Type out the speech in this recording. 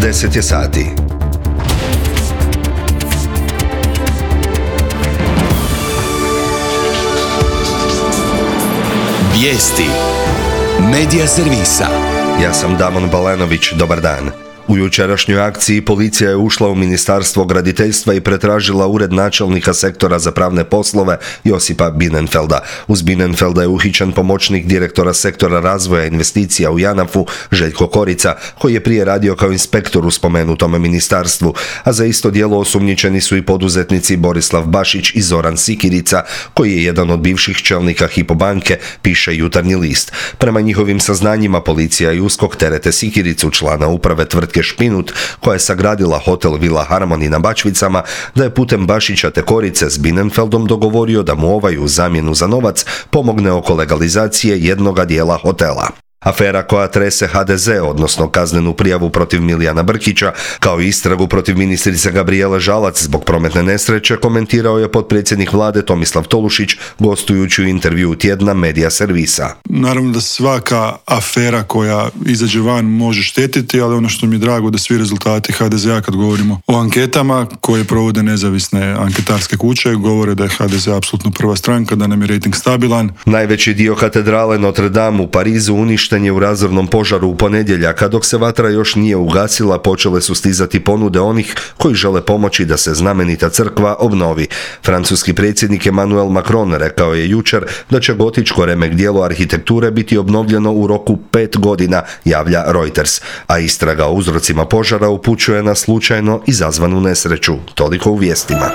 10 je sati. Vijesti Medija servisa. Ja sam Damon Balenović, dobar dan. U jučerašnjoj akciji policija je ušla u Ministarstvo graditeljstva i pretražila ured načelnika sektora za pravne poslove Josipa Binnenfelda. Uz Binnenfelda je uhićen pomoćnik direktora sektora razvoja investicija u JANAF-u Željko Korica, koji je prije radio kao inspektor u spomenutom ministarstvu, a za isto djelo osumnjičeni su i poduzetnici Borislav Bašić i Zoran Sikirica, koji je jedan od bivših čelnika Hypo banke, piše Jutarnji list. Prema njihovim saznanjima policija i USKOK terete Sikiricu, člana uprave tvrtke Špinut, koja je sagradila hotel Villa Harmony na Bačvicama, da je putem Bašića te Korice s Binnenfeldom dogovorio da mu ovaj u zamjenu za novac pomogne oko legalizacije jednoga dijela hotela. Afera koja trese HDZ, odnosno kaznenu prijavu protiv Milijana Brkića, kao i istragu protiv ministrice Gabrijele Žalac zbog prometne nesreće, komentirao je potpredsjednik vlade Tomislav Tolušić gostujući u intervjuu tjedna Medija servisa. Naravno da svaka afera koja izađe van može štetiti, ali ono što mi je drago da svi rezultati HDZ-a, kad govorimo o anketama koje provode nezavisne anketarske kuće, govore da je HDZ apsolutno prva stranka, da nam je rejting stabilan. Najveći dio katedrale Notre Dame u Parizu uništen je u razornom požaru u ponedjeljak, a dok se vatra još nije ugasila, počele su stizati ponude onih koji žele pomoći da se znamenita crkva obnovi. Francuski predsjednik Emmanuel Macron rekao je jučer da će gotičko remek dijelo arhitekture biti obnovljeno u roku 5 godina, javlja Reuters, a istraga o uzrocima požara upućuje na slučajno izazvanu nesreću. Toliko u vijestima.